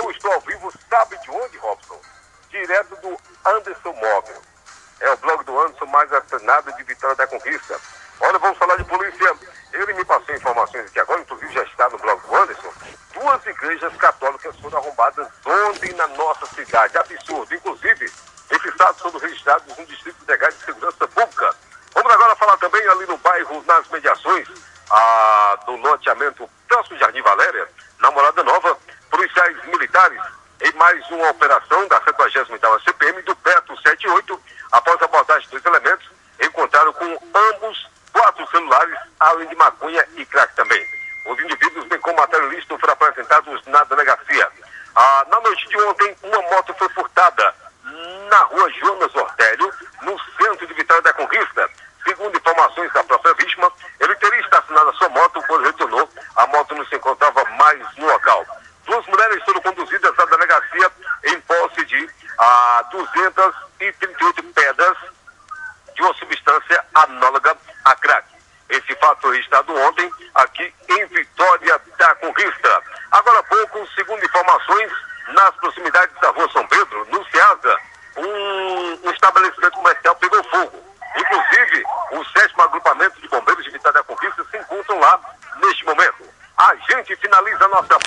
Eu estou ao vivo, sabe de onde, Robson? Direto do Anderson Móvel. É o blog do Anderson mais assinado de Vitória da Conquista. Olha, vamos falar de polícia. Ele me passou informações aqui agora, inclusive já está no blog do Anderson. 2 igrejas católicas foram arrombadas ontem na nossa cidade. Absurdo. Inclusive, esses dados foram registrados no Distrito Delegado de Segurança Pública. Vamos agora falar também ali no bairro, nas mediações do loteamento próximo de Jardim Valéria, na Morada Nova, policiais militares em mais uma operação da 78ª CPM do Beto 78, após a abordagem de 2 elementos, encontraram com ambos 4 celulares, além de maconha e crack também. Os indivíduos, bem como materialistas, foram apresentados na delegacia. Na noite de ontem, uma moto foi furtada na rua Jonas Ortélio, no centro de Vitória da Conquista. Segundo informações da própria vítima, ele teria estacionado a sua moto quando retornou. A moto não se encontrava mais no local. 2 mulheres foram conduzidas à delegacia em posse de 238 pedras de uma substância análoga a crack. Esse fato foi registrado ontem aqui em Vitória da Conquista. Agora há pouco, segundo informações, nas proximidades da rua São Pedro, no Ceasa, um estabelecimento comercial pegou fogo.